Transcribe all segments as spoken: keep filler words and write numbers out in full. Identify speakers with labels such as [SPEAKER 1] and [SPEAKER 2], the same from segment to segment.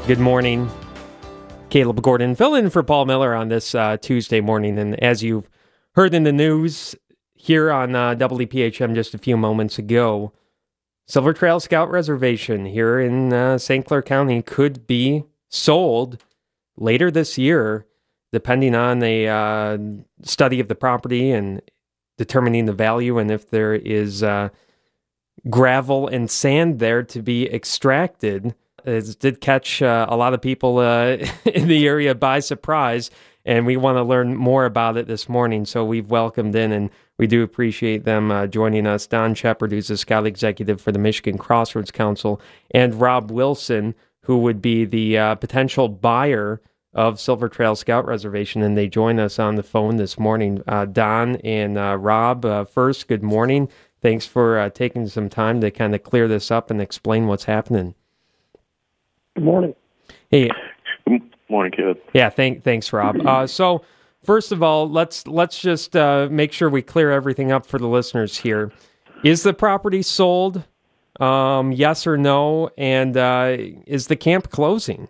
[SPEAKER 1] Good morning. Caleb Gordon filling in for Paul Miller on this uh, Tuesday morning. And as you've heard in the news here on uh, W P H M just a few moments ago, Silver Trail Scout Reservation here in uh, Saint Clair County could be sold later this year, depending on a uh, study of the property and determining the value and if there is uh, gravel and sand there to be extracted. It did catch uh, a lot of people uh, in the area by surprise, and we want to learn more about it this morning. So we've welcomed in, and we do appreciate them uh, joining us, Don Shepard, who's the Scout Executive for the Michigan Crossroads Council, and Rob Wilson, who would be the uh, potential buyer of Silver Trail Scout Reservation, and they join us on the phone this morning. Uh, Don and uh, Rob, uh, first, good morning. Thanks for uh, taking some time to kind of clear this up and explain what's happening.
[SPEAKER 2] Good morning.
[SPEAKER 1] Hey.
[SPEAKER 3] Good morning, kid.
[SPEAKER 1] Yeah, thank, thanks, Rob. Uh, so, first of all, let's let's just uh, make sure we clear everything up for the listeners here. Is the property sold? Um, yes or no? And uh, is the camp closing?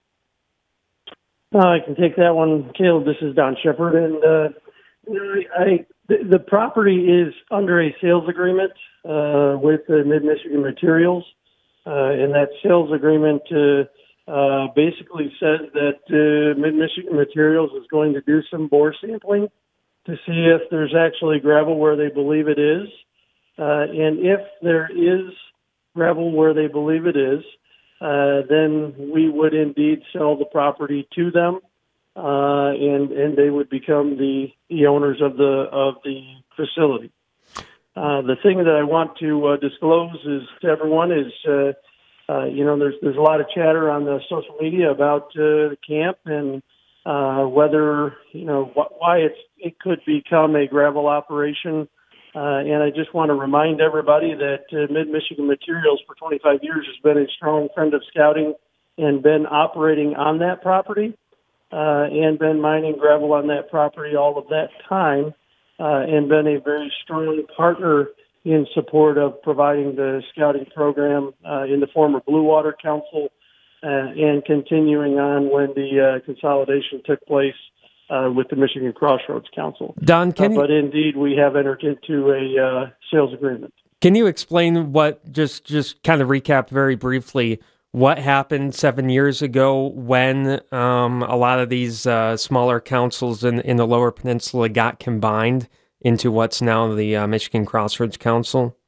[SPEAKER 2] Uh, I can take that one, Caleb. This is Don Shepard, and uh, I, the, the property is under a sales agreement uh, with uh, Mid-Michigan Materials. Uh, and that sales agreement uh, uh, basically says that uh, Mid-Michigan Materials is going to do some bore sampling to see if there's actually gravel where they believe it is. Uh, and if there is gravel where they believe it is, uh, then we would indeed sell the property to them, uh, and, and they would become the, the owners of the of the facility. Uh, the thing that I want to uh, disclose is to everyone is, uh, uh, you know, there's there's a lot of chatter on the social media about uh, the camp and uh, whether, you know, wh- why it's it could become a gravel operation. Uh, and I just want to remind everybody that uh, Mid-Michigan Materials for twenty-five years has been a strong friend of scouting and been operating on that property uh, and been mining gravel on that property all of that time. Uh, and been a very strong partner in support of providing the scouting program uh, in the former Blue Water Council uh, and continuing on when the uh, consolidation took place uh, with the Michigan Crossroads Council.
[SPEAKER 1] Don, can
[SPEAKER 2] uh,
[SPEAKER 1] you,
[SPEAKER 2] but indeed, we have entered into a uh, sales agreement.
[SPEAKER 1] Can you explain what, just, just kind of recap very briefly, what happened seven years ago when um, a lot of these uh, smaller councils in, in the Lower Peninsula got combined into what's now the uh, Michigan Crossroads Council?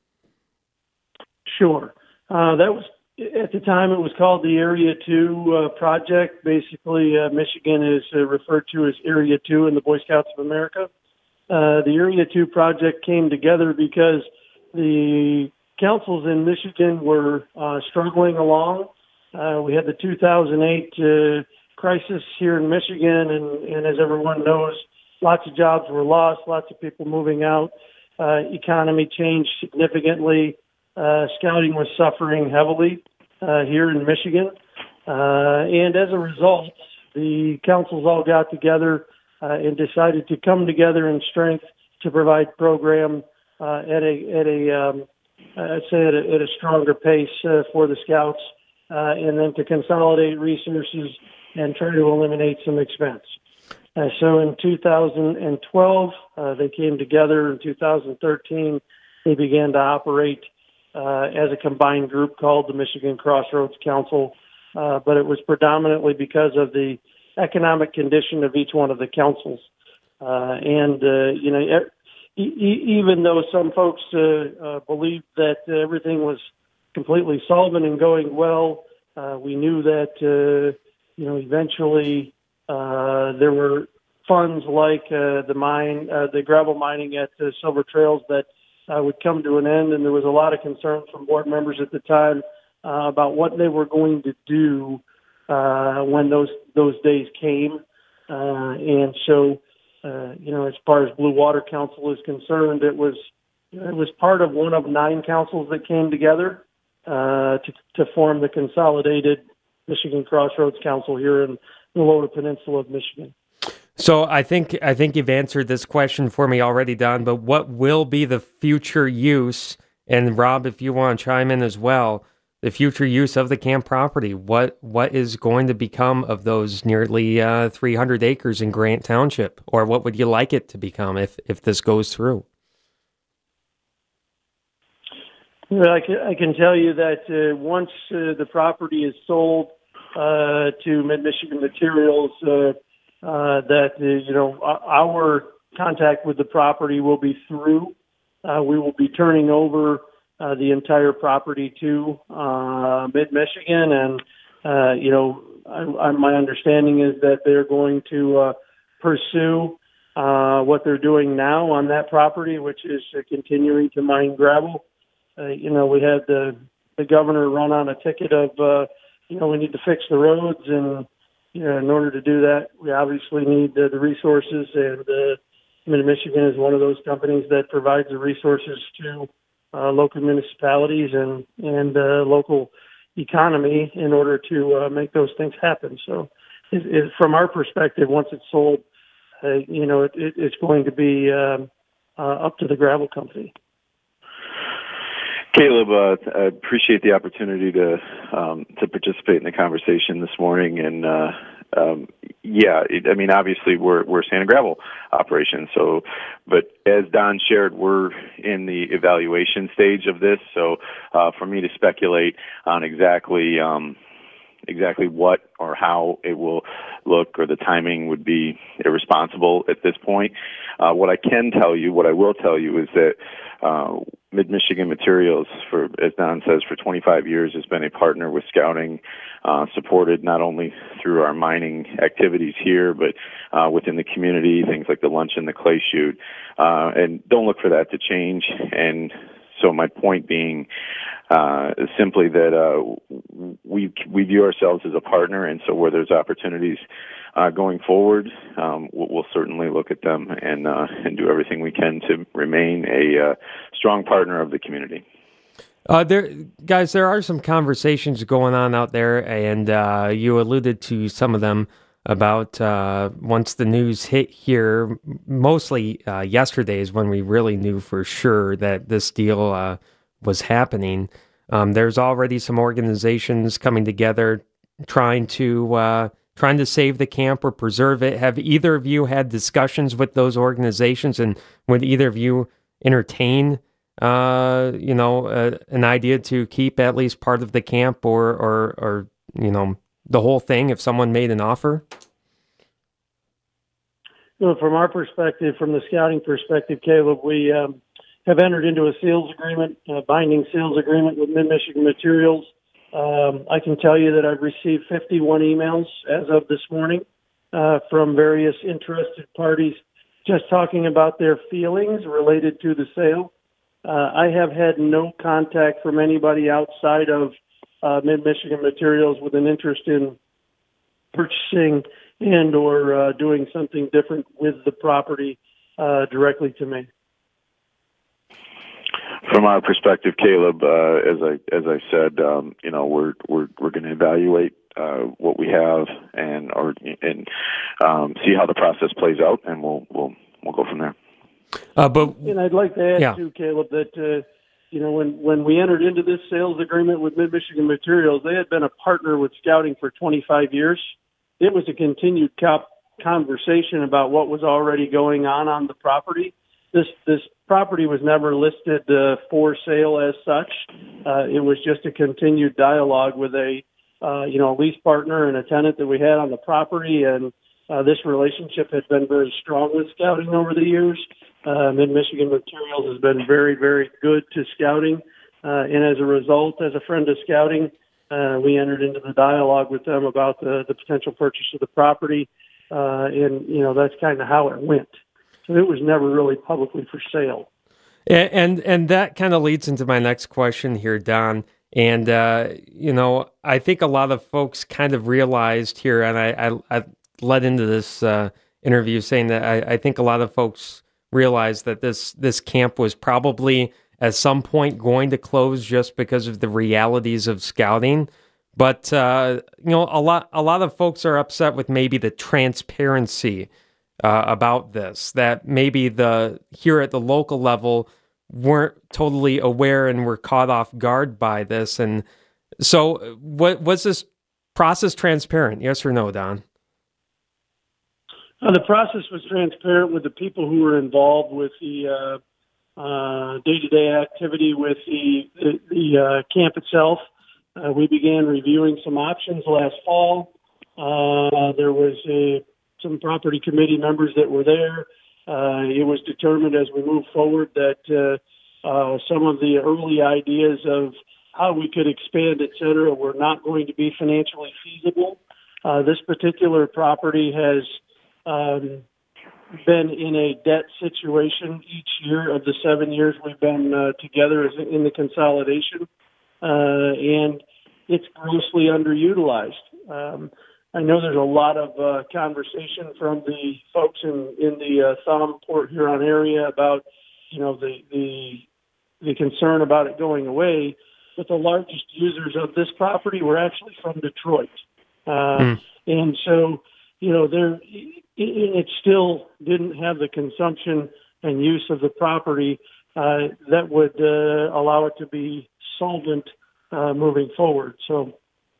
[SPEAKER 2] Sure. Uh, that was, at the time, it was called the Area two uh, project. Basically, uh, Michigan is uh, referred to as Area two in the Boy Scouts of America. Uh, the Area two project came together because the councils in Michigan were uh, struggling along. Uh, we had the two thousand eight uh, crisis here in Michigan, and, and as everyone knows, lots of jobs were lost, lots of people moving out. Uh, economy changed significantly. Uh, scouting was suffering heavily uh, here in Michigan. Uh, and as a result, the councils all got together uh, and decided to come together in strength to provide program uh, at a, at a um, I'd say at a, at a stronger pace uh, for the scouts. Uh, and then to consolidate resources and try to eliminate some expense. Uh, so in two thousand twelve, uh, they came together. In two thousand thirteen, they began to operate uh, as a combined group called the Michigan Crossroads Council, uh, but it was predominantly because of the economic condition of each one of the councils. Uh, and, uh, you know, e- e- even though some folks uh, uh, believed that everything was completely solvent and going well, uh, we knew that, uh, you know, eventually uh, there were funds like uh, the mine, uh, the gravel mining at uh, Silver Trails that uh, would come to an end, and there was a lot of concern from board members at the time uh, about what they were going to do uh, when those those days came. Uh, and so, uh, you know, as far as Blue Water Council is concerned, it was it was part of one of nine councils that came together Uh, to, to form the consolidated Michigan Crossroads Council here in the Lower Peninsula of Michigan.
[SPEAKER 1] So I think I think you've answered this question for me already, Don, but what will be the future use, and Rob, if you want to chime in as well, the future use of the camp property. What what is going to become of those nearly uh, three hundred acres in Grant Township, or what would you like it to become if if this goes through?
[SPEAKER 2] Well, I can, I can tell you that uh, once uh, the property is sold uh, to Mid-Michigan Materials, uh, uh, that uh, you know our contact with the property will be through. Uh, we will be turning over uh, the entire property to uh, Mid-Michigan, and uh, you know I, I, my understanding is that they're going to uh, pursue uh, what they're doing now on that property, which is uh, continuing to mine gravel. Uh, you know, we had the the governor run on a ticket of, uh, you know, we need to fix the roads, and you know, in order to do that, we obviously need uh, the resources. And uh, Mid-Michigan is one of those companies that provides the resources to uh, local municipalities and and uh, local economy in order to uh, make those things happen. So, it, it, from our perspective, once it's sold, uh, you know, it, it, it's going to be um, uh, up to the gravel company.
[SPEAKER 3] Caleb, uh, I appreciate the opportunity to um, to participate in the conversation this morning. And uh, um, yeah, it, I mean, obviously we're we're sand and gravel operation. So, but as Don shared, we're in the evaluation stage of this. So, uh, for me to speculate on exactly um, exactly what or how it will look or the timing would be irresponsible at this point. Uh, what I can tell you, what I will tell you, is that uh, Mid-Michigan Materials, for as Don says, for twenty-five years has been a partner with Scouting, uh, supported not only through our mining activities here, but uh, within the community, things like the lunch and the clay shoot. Uh, and don't look for that to change. And so my point being uh, is simply that uh, we we view ourselves as a partner, and so where there's opportunities uh, going forward, um, we'll, we'll certainly look at them and uh, and do everything we can to remain a uh, strong partner of the community.
[SPEAKER 1] Uh, there, guys, there are some conversations going on out there, and uh, you alluded to some of them about uh, once the news hit here, mostly uh, yesterday is when we really knew for sure that this deal uh, was happening. Um, there's already some organizations coming together trying to uh, trying to save the camp or preserve it. Have either of you had discussions with those organizations, and would either of you entertain uh, you know, uh, an idea to keep at least part of the camp or, or, or you know, the whole thing if someone made an offer?
[SPEAKER 2] Well, from our perspective, from the Scouting perspective, Caleb, we um, have entered into a sales agreement, a binding sales agreement with Mid-Michigan Materials. Um, I can tell you that I've received fifty-one emails as of this morning uh, from various interested parties just talking about their feelings related to the sale. Uh, I have had no contact from anybody outside of uh, Mid-Michigan Materials with an interest in purchasing and or uh, doing something different with the property uh, directly to me.
[SPEAKER 3] From our perspective, Caleb, uh, as I as I said, um, you know, we're we're we're going to evaluate uh, what we have and or and um, see how the process plays out, and we'll we'll we'll go from there.
[SPEAKER 2] Uh, but and I'd like to add
[SPEAKER 1] yeah.
[SPEAKER 2] too, Caleb, that uh, you know when when we entered into this sales agreement with Mid-Michigan Materials, they had been a partner with Scouting for twenty-five years. It was a continued cop conversation about what was already going on on the property. This this property was never listed uh, for sale as such. Uh, it was just a continued dialogue with a uh, you know lease partner and a tenant that we had on the property, and uh, this relationship has been very strong with Scouting over the years. Uh, Mid-Michigan Materials has been very, very good to Scouting, uh, and as a result, as a friend of Scouting, uh, we entered into the dialogue with them about the, the potential purchase of the property, uh, and you know that's kind of how it went. So it was never really publicly for sale.
[SPEAKER 1] And and, and that kind of leads into my next question here, Don. And uh, you know, I think a lot of folks kind of realized here, and I I, I led into this uh, interview saying that I, I think a lot of folks realized that this this camp was probably at some point going to close just because of the realities of Scouting. But uh, you know, a lot a lot of folks are upset with maybe the transparency uh, about this. That maybe the here at the local level weren't totally aware and were caught off guard by this. And So, what was this process transparent? Yes or no, Don?
[SPEAKER 2] Uh, the process was transparent with the people who were involved with the uh, uh, day-to-day activity with the the, the uh, camp itself. Uh, we began reviewing some options last fall. Uh, there was a, some property committee members that were there. Uh, it was determined as we moved forward that uh, uh, some of the early ideas of how we could expand, et cetera, were not going to be financially feasible. Uh, this particular property has um, been in a debt situation each year of the seven years we've been uh, together as in the consolidation, uh, and it's grossly underutilized. Um, I know there's a lot of uh, conversation from the folks in, in the uh, Thumb Port Huron area about, you know, the, the the concern about it going away. But the largest users of this property were actually from Detroit, uh, mm. and so you know there it, it still didn't have the consumption and use of the property uh, that would uh, allow it to be solvent uh, moving forward. So.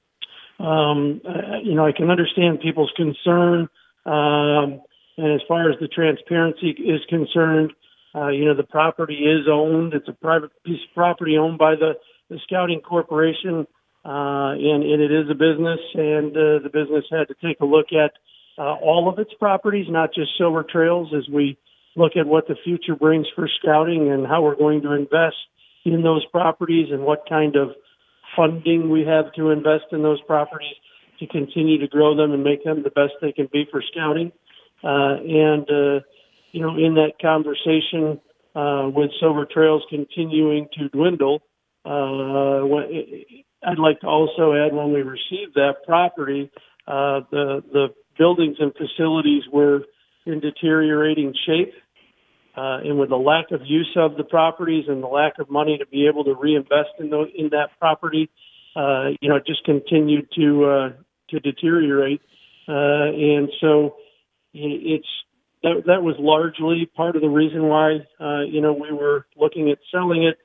[SPEAKER 2] Um, uh, you know, I can understand people's concern, um, and as far as the transparency is concerned, uh, you know, the property is owned. It's a private piece of property owned by the, the Scouting Corporation, uh, and, and it is a business, and uh, the business had to take a look at uh, all of its properties, not just Silver Trails, as we look at what the future brings for Scouting and how we're going to invest in those properties and what kind of funding we have to invest in those properties to continue to grow them and make them the best they can be for Scouting. Uh, and, uh, you know, in that conversation uh, with Silver Trails continuing to dwindle, uh, I'd like to also add when we received that property, uh, the, the buildings and facilities were in deteriorating shape. Uh, and with the lack of use of the properties and the lack of money to be able to reinvest in those, in that property, uh, you know, it just continued to uh, to deteriorate. Uh, and so it's that, that was largely part of the reason why, uh, you know, we were looking at selling it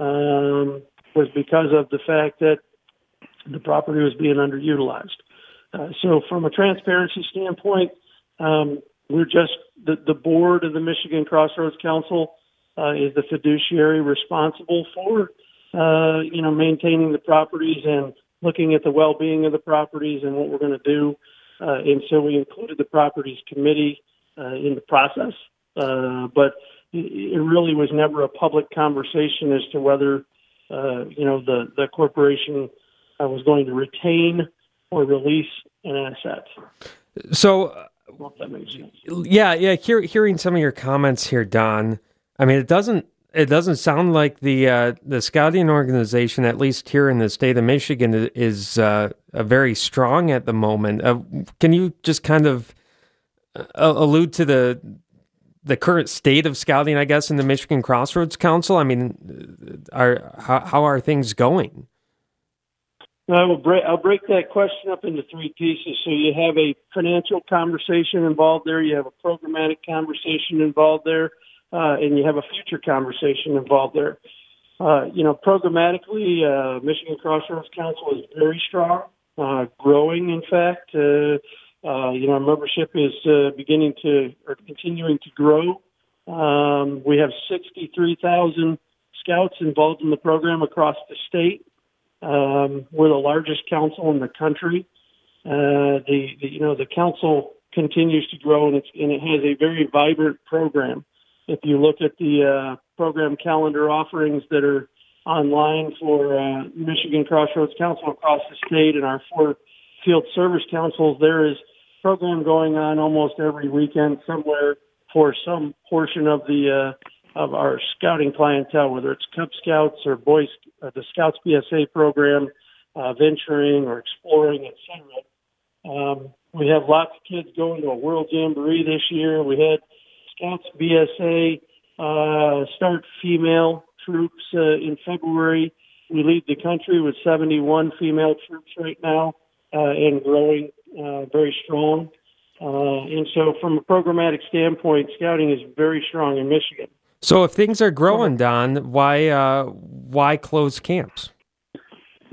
[SPEAKER 2] um, was because of the fact that the property was being underutilized. Uh, so from a transparency standpoint, um, we're just the, the board of the Michigan Crossroads Council uh, is the fiduciary responsible for, uh, you know, maintaining the properties and looking at the well-being of the properties and what we're going to do. Uh, and so we included the properties committee uh, in the process. Uh, but it, it really was never a public conversation as to whether, uh, you know, the, the corporation uh, was going to retain or release an asset.
[SPEAKER 1] So,
[SPEAKER 2] Well, that makes sense.
[SPEAKER 1] Yeah, yeah. Hear, hearing some of your comments here, Don. I mean, it doesn't it doesn't sound like the uh, the Scouting organization, at least here in the state of Michigan, is uh, very strong at the moment. Uh, can you just kind of uh, allude to the the current state of Scouting, I guess, in the Michigan Crossroads Council? I mean, are how, how are things going?
[SPEAKER 2] I will break, I'll break that question up into three pieces. So you have a financial conversation involved there, you have a programmatic conversation involved there, uh, and you have a future conversation involved there. Uh, you know, programmatically, uh, Michigan Crossroads Council is very strong, uh, growing, in fact. Uh, uh, you know, our membership is uh, beginning to, or continuing to grow. Um, we have sixty-three thousand scouts involved in the program across the state. Um, we're the largest council in the country. Uh, the, the you know the council continues to grow, and, it's, and it has a very vibrant program. If you look at the uh, program calendar offerings that are online for uh, Michigan Crossroads Council across the state and our four field service councils, there is program going on almost every weekend somewhere for some portion of the uh, of our scouting clientele, whether it's Cub Scouts or Boys, uh, the Scouts B S A program, uh, venturing or exploring, et cetera. Um, we have lots of kids going to a World Jamboree this year. We had Scouts B S A uh, start female troops uh, in February. We lead the country with seventy-one female troops right now uh, and growing uh, very strong. Uh, and so from a programmatic standpoint, Scouting is very strong in Michigan.
[SPEAKER 1] So if things are growing, Don, why uh, why close camps?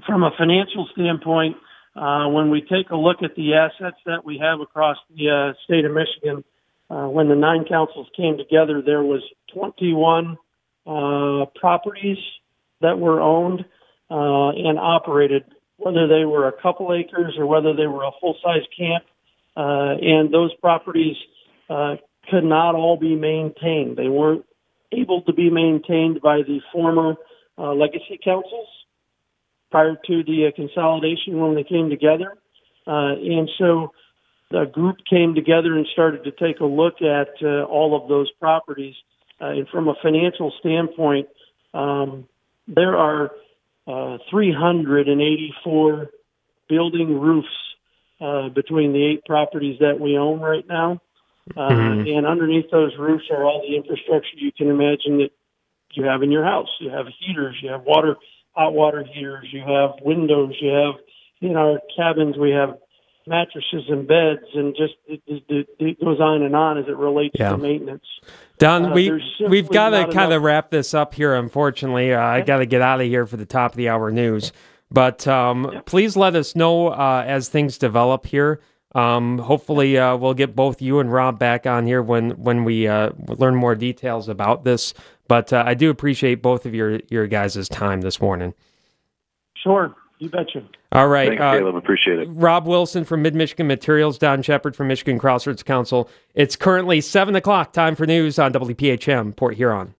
[SPEAKER 2] from a financial standpoint, uh, when we take a look at the assets that we have across the uh, state of Michigan, uh, when the nine councils came together, there was twenty-one uh, properties that were owned uh, and operated, whether they were a couple acres or whether they were a full-size camp. Uh, and those properties uh, could not all be maintained. They weren't able to be maintained by the former uh, legacy councils prior to the uh, consolidation when they came together. Uh, and so the group came together and started to take a look at uh, all of those properties. Uh, and from a financial standpoint, um, there are uh, three hundred eighty-four building roofs uh, between the eight properties that we own right now. Uh, mm-hmm. And underneath those roofs are all the infrastructure you can imagine that you have in your house. You have heaters, you have water, hot water heaters, you have windows, you have, in our cabins, we have mattresses and beds, and just it, it, it goes on and on as it relates yeah. to maintenance.
[SPEAKER 1] Don, uh, we, we've got to kind of wrap this up here, unfortunately. Uh, I got to get out of here for the top of the hour news. But um, yeah. please let us know uh, as things develop here. Um, hopefully uh, we'll get both you and Rob back on here when, when we uh, learn more details about this. But uh, I do appreciate both of your, your guys' time this morning.
[SPEAKER 2] Sure. You betcha.
[SPEAKER 1] All right.
[SPEAKER 3] Thanks, uh, Caleb. Appreciate it.
[SPEAKER 1] Rob Wilson from Mid-Michigan Materials, Don Shepard from Michigan Crossroads Council. It's currently seven o'clock, time for news on W P H M, Port Huron.